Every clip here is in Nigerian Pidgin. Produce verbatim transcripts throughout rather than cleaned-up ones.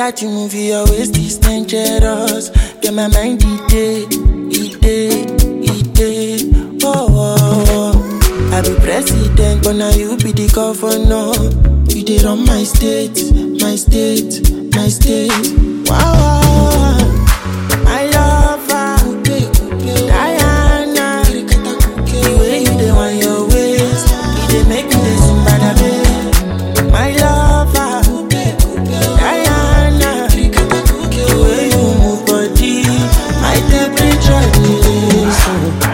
that you move your waist is dangerous. Get my mind it day, it day, it day. Oh, oh, oh. I be president, but now you be the governor. You did on my state, my state, my state. Wow, wow, wow. My lover, Diana. The way you dey want your waist, you dey make me dey zumba da babe. My lover, Diana. The way you move body, my temperature is so.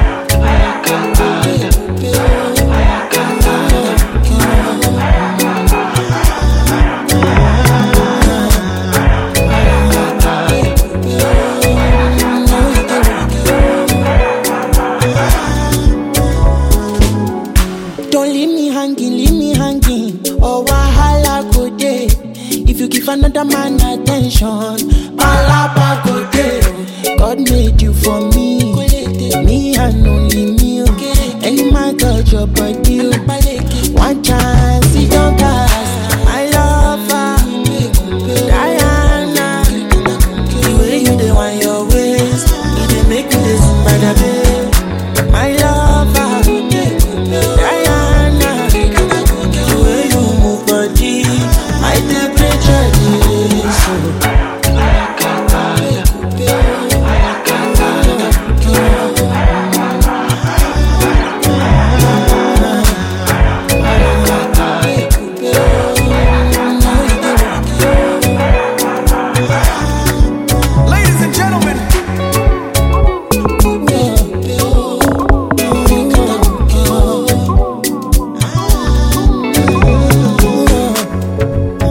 Don't leave me hanging, leave me hanging. Oh, wahala go day. If you give another man attention, palapa go day. God made you for me, me and only me. Any man touch your body, one chance, it don't pass. My lover, Diana. The way you dey want your waist, it dey make me dey zumba da babe. My lover, Diana. The way you move body, my temperature is so. Ladies and gentlemen,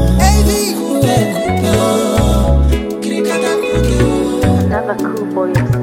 Another cool boy.